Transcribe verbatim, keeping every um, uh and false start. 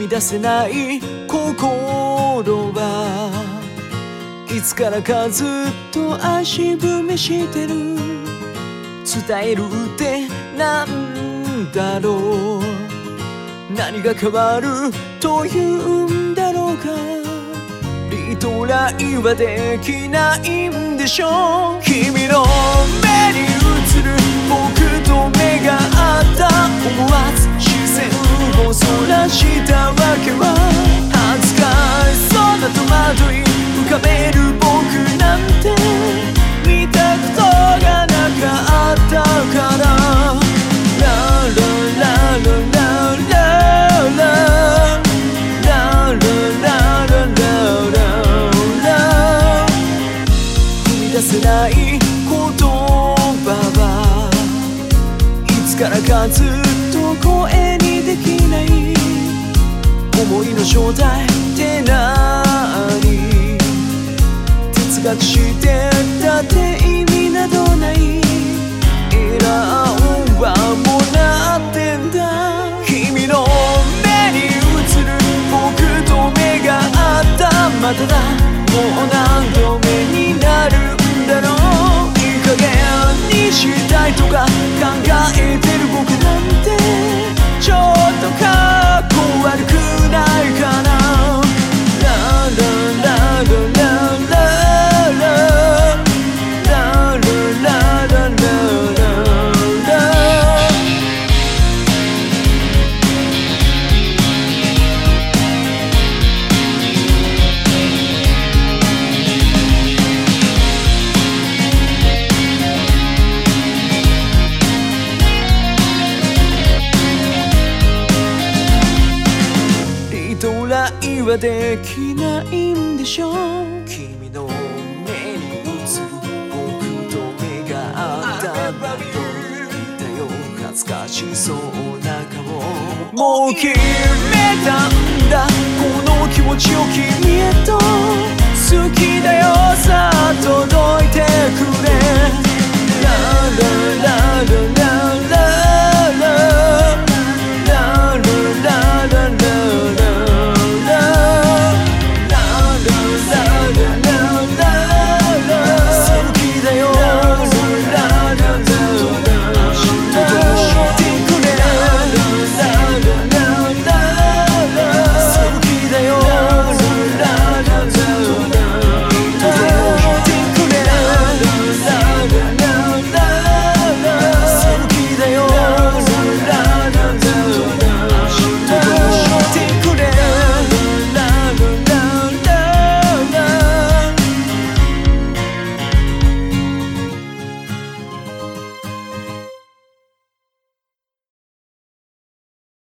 み出せない心はいつからかずっと足踏みしてる。伝えるってなんだろう、何が変わるというんだろうか。リトライはできないんでしょう。君の目に映る僕と目が合った。思わず視線をそらしたわけは、恥ずかしそうな戸惑い浮かべる僕なんて見たことがなかったから。ラララララララララララ、踏み出せない言葉はいつからかずっと声にできない。思いの正体って何、哲学してたって意味などない。エラーはもうなってんだ。君の目に映る僕と目が合った。まただ、もう何度目になるんだろう。いい加減にしたいとか考えてる僕なんてちょっとかっこ悪くないかな。ラララララララララララトライはできないんでしょう。君の目に映る僕と目が合ったんだと言ったよ。恥ずかしそうな顔。もう決めたんだ、この気持ちを君